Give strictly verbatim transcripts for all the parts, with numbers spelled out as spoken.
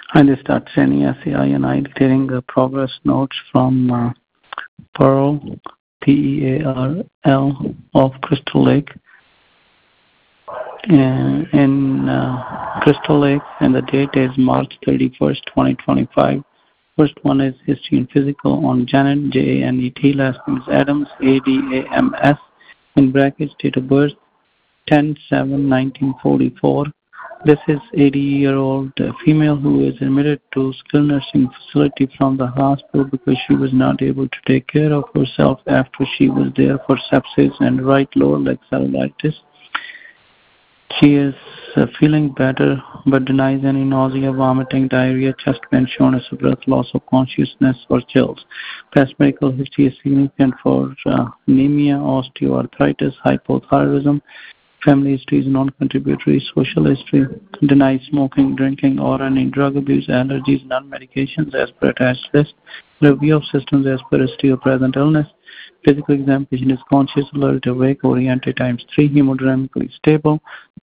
I just start sending S A I and I getting uh, progress notes from uh, Pearl, P E A R L, of Crystal Lake. And in uh, Crystal Lake, and the date is March thirty-first, twenty twenty-five. First one is History and Physical on Janet, J A N E T. Last name is Adams, A D A M S. In brackets, date of birth, ten seven nineteen forty-four. This is eighty-year-old female who is admitted to skilled nursing facility from the hospital because she was not able to take care of herself after she was there for sepsis and right lower leg cellulitis. She is uh, feeling better but denies any nausea, vomiting, diarrhea, chest pain, shortness of breath, loss of consciousness, or chills. Past medical history is significant for uh, anemia, osteoarthritis, hypothyroidism. Family history is non-contributory. Social history denies smoking, drinking, or any drug abuse, allergies, non-medications as per attached list. Review of systems as per history of present illness. Physical examination is conscious, alert, awake, oriented times three, hemodynamically stable.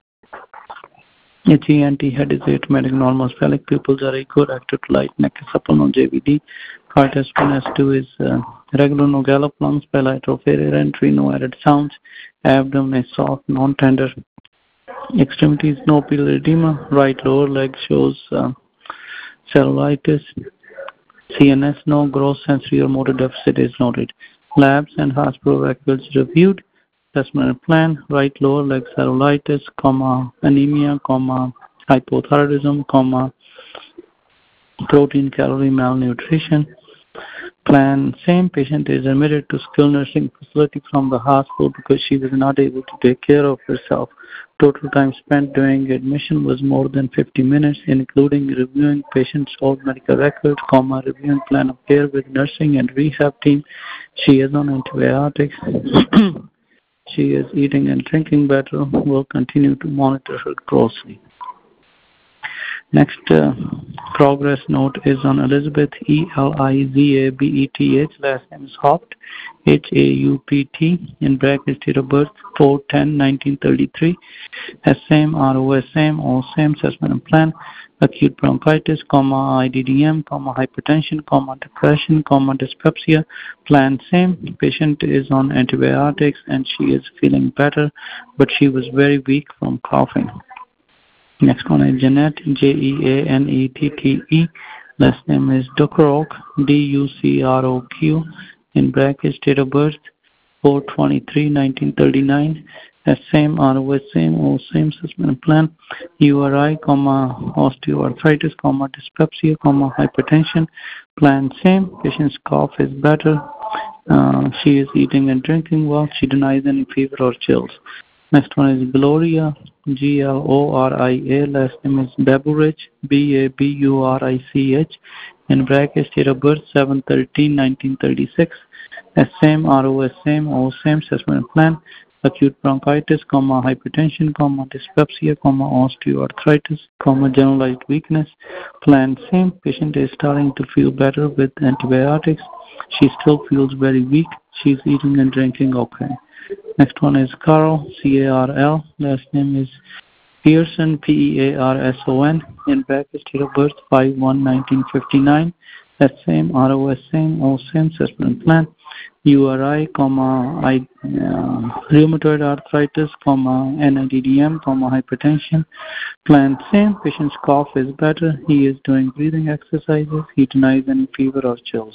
H E N T head is asymptomatic, normal, sphenic pupils are equal, active to light, neck is supple, no J V D. Heart S one, S two is uh, regular, no gallop, lungs, bilateral failure entry, no added sounds. Abdomen is soft, non-tender. Extremities, no pupillary edema. Right lower leg shows uh, cellulitis. C N S, no gross sensory or motor deficit is noted. Labs and hospital records reviewed. Assessment plan, right lower leg cellulitis, comma, anemia, comma, hypothyroidism, comma, protein calorie malnutrition. Plan, same patient is admitted to skilled nursing facility from the hospital because she was not able to take care of herself. Total time spent during admission was more than fifty minutes, including reviewing patient's old medical records, comma, reviewing plan of care with nursing and rehab team. She is on antibiotics. She is eating and drinking better. We'll continue to monitor her closely. Next uh, progress note is on Elizabeth, E L I Z A B E T H. Last name is Haupt, H A U P T. In brackets, date of birth, four ten nineteen thirty-three. S same, R O S same, all same, assessment and plan. Acute bronchitis, comma, I D D M, comma, hypertension, comma, depression, comma, dyspepsia. Plan same. Patient is on antibiotics and she is feeling better, but she was very weak from coughing. Next one is Jeanette, J E A N E T T E. Last name is Ducroq, D U C R O Q. In brackets, date of birth, four twenty-three nineteen thirty-nine. S same, R O S same, all same, assessment plan. U R I, comma, osteoarthritis, comma, dyspepsia, comma, hypertension. Plan same. Patient's cough is better. Uh, she is eating and drinking well. She denies any fever or chills. Next one is Gloria, G L O R I A. Last name is Baburich, B A B U R I C H. In brackets, date of birth, seven thirteen nineteen thirty-six. S same, R O S same, all same, assessment plan. Acute bronchitis, comma, hypertension, comma, dyspepsia, comma, osteoarthritis, comma, generalized weakness. Plan same. Patient is starting to feel better with antibiotics. She still feels very weak. She's eating and drinking okay. Next one is Carl, C A R L. Last name is Pearson, P E A R S O N. In brackets, date of birth, five one nineteen fifty-nine. That same, R O S same, all same, assessment plan. U R I, comma, I, uh, rheumatoid arthritis, comma, N I D D M, comma, hypertension. Plan same. Patient's cough is better. He is doing breathing exercises. He denies any fever or chills.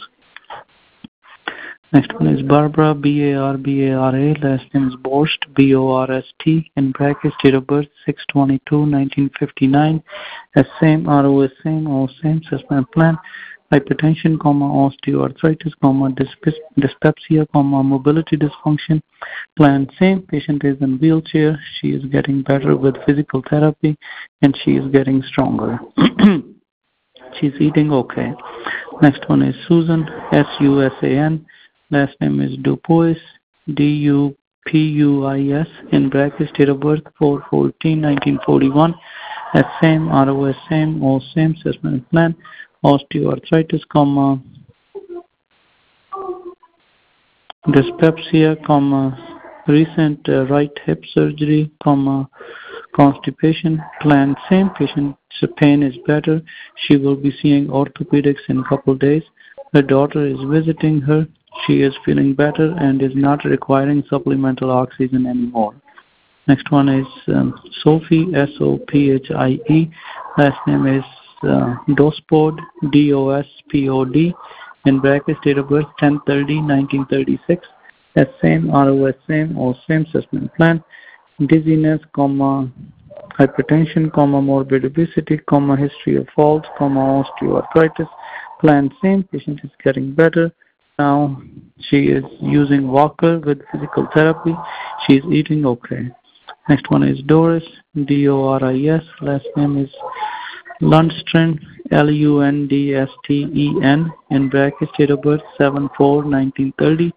Next one is Barbara, B A R B A R A. Last name is Borst, B O R S T. In brackets, date of birth, six twenty-two nineteen fifty-nine. S same, R O S same, all same, assessment plan. Hypertension, comma, osteoarthritis, comma, dyspepsia, comma, mobility dysfunction. Plan same. Patient is in wheelchair. She is getting better with physical therapy and she is getting stronger. She's eating okay. Next one is Susan, S U S A N. Last name is Dupuis, D U P U I S. In brackets, date of birth, four fourteen nineteen forty-one. S same, R O S same, all same, assessment plan. Osteoarthritis, comma, dyspepsia, comma, recent uh, right hip surgery, comma, Constipation, plan, same patient's pain is better. She will be seeing orthopedics in a couple days. Her daughter is visiting her. She is feeling better and is not requiring supplemental oxygen anymore. Next one is um, Sophie, S O P H I E. Last name is uh, Dospod, D O S P O D. In brackets, date of birth ten thirty nineteen thirty-six. As same, R O S same, or same assessment plan. Dizziness, comma, hypertension, comma, morbid obesity, comma, history of falls, comma, osteoarthritis. Plan same, patient is getting better. Now she is using walker with physical therapy. She is eating okay. Next one is Doris, D O R I S. Last name is Lundstren, L U N D S T E N. In brackets, date of birth seven four nineteen thirty.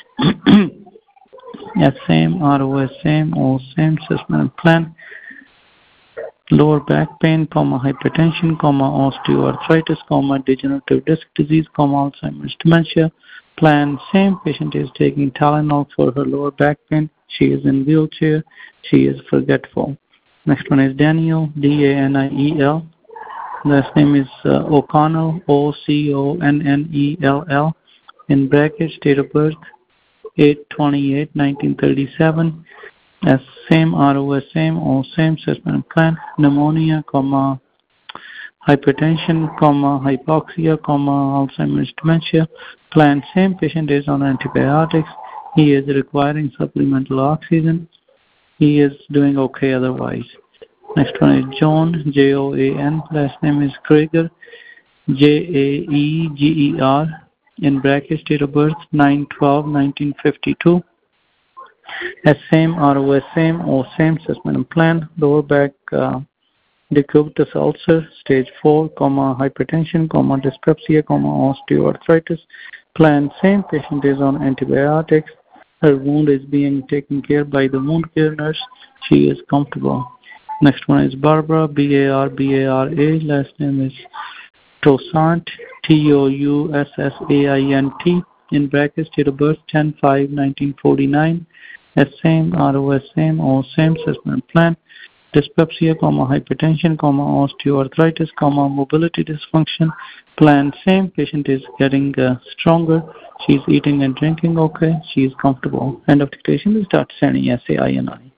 Yes, same, R O S same, or same assessment plan. Lower back pain, comma, hypertension, comma, osteoarthritis, comma, degenerative disc disease, comma, Alzheimer's dementia. Plan same, patient is taking Tylenol for her lower back pain. She is in wheelchair. She is forgetful. Next one is Daniel, D A N I E L. Last name is uh, O'Connell, O C O N N E L L. In brackets, date of birth eight twenty-eight nineteen thirty-seven. As same, R O S same, or same assessment plan. Pneumonia, comma, hypertension, comma, hypoxia, comma, Alzheimer's dementia. Plan same, patient is on antibiotics. He is requiring supplemental oxygen. He is doing okay otherwise. Next one is John, J O A N. Last name is Krager, J A E G E R. In brackets, date of birth nine twelve nineteen fifty-two. As same, R O S same, or same assessment plan. Lower back uh, decubitus ulcer, stage four, comma, hypertension, comma, dyspepsia, comma, osteoarthritis. Plan same, patient is on antibiotics. Her wound is being taken care by the wound care nurse. She is comfortable. Next one is Barbara, B A R B A R A. Last name is Toussaint, T O U S S A I N T. In brackets, date of birth ten five nineteen forty-nine. As same, R O S same, or same assessment plan. Dyspepsia, comma, hypertension, comma, osteoarthritis, comma, mobility dysfunction. Plan same, patient is getting uh, stronger. She's eating and drinking okay. She is comfortable. End of dictation is Doctor Sani, S A I N I.